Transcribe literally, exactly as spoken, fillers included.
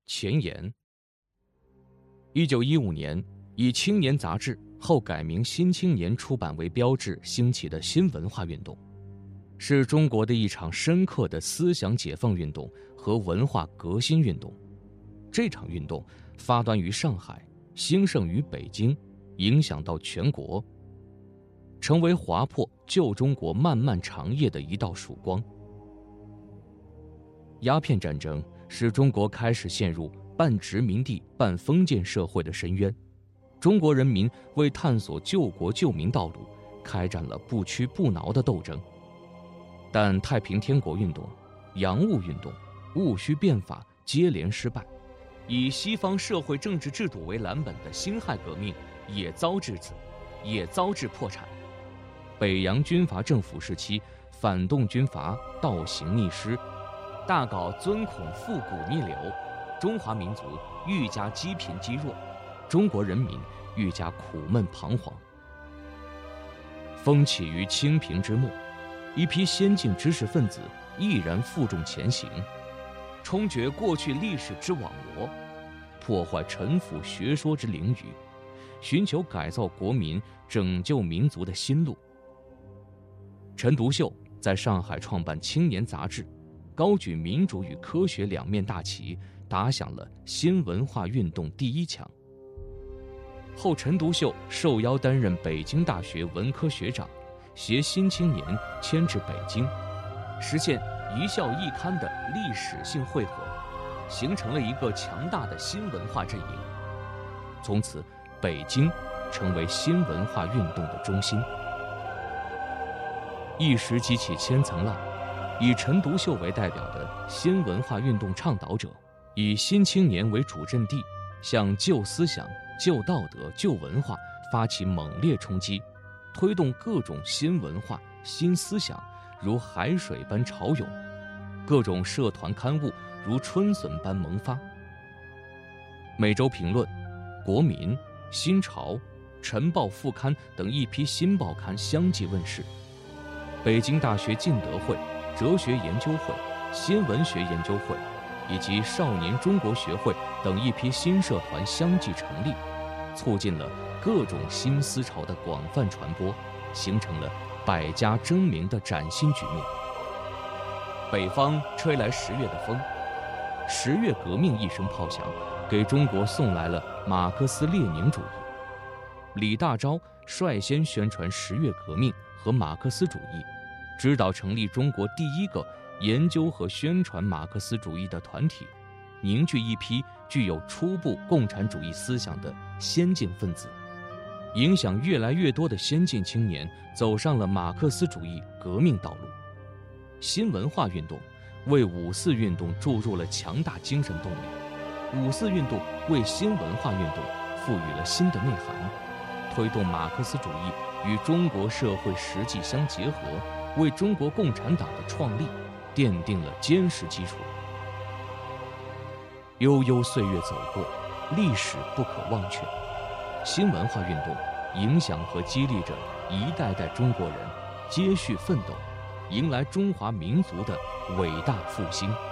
前言。一九一五年，以《青年》杂志后改名《新青年》出版为标志兴起的新文化运动，是中国的一场深刻的思想解放运动和文化革新运动。这场运动发端于上海，兴盛于北京，影响到全国，成为划破旧中国漫漫长夜的一道曙光。鸦片战争使中国开始陷入半殖民地半封建社会的深渊，中国人民为探索救国救民道路开展了不屈不挠的斗争。但太平天国运动、洋务运动、戊戌变法接连失败，以西方社会政治制度为蓝本的辛亥革命也遭致此，也遭致破产。北洋军阀政府时期，反动军阀倒行逆施，大搞尊孔复古逆流，中华民族愈加积贫积弱，中国人民愈加苦闷彷徨。风起于清平之末，一批先进知识分子毅然负重前行，冲决过去历史之网罗，破坏陈腐学说之囹圄，寻求改造国民、拯救民族的新路。陈独秀在上海创办《青年》杂志，高举民主与科学两面大旗，打响了新文化运动第一枪。后陈独秀受邀担任北京大学文科学长，携《新青年》迁至北京，实现一校一刊的历史性汇合，形成了一个强大的新文化阵营。从此，北京成为新文化运动的中心。一时激起千层浪，以陈独秀为代表的新文化运动倡导者，以《新青年》为主阵地，向旧思想、旧道德、旧文化发起猛烈冲击，推动各种新文化、新思想如海水般潮涌，各种社团刊物如春笋般萌发。每周评论、国民、新潮、晨报副刊等一批新报刊相继问世。北京大学进德会、哲学研究会、新文学研究会以及少年中国学会等一批新社团相继成立，促进了各种新思潮的广泛传播，形成了百家争鸣的崭新局面。北方吹来十月的风，十月革命一声炮响，给中国送来了马克思列宁主义。李大钊率先宣传十月革命和马克思主义，指导成立中国第一个研究和宣传马克思主义的团体，凝聚一批具有初步共产主义思想的先进分子，影响越来越多的先进青年走上了马克思主义革命道路。新文化运动为五四运动注入了强大精神动力，五四运动为新文化运动赋予了新的内涵，推动马克思主义与中国社会实际相结合，为中国共产党的创立奠定了坚实基础。悠悠岁月走过，历史不可忘却。新文化运动影响和激励着一代代中国人接续奋斗，迎来中华民族的伟大复兴。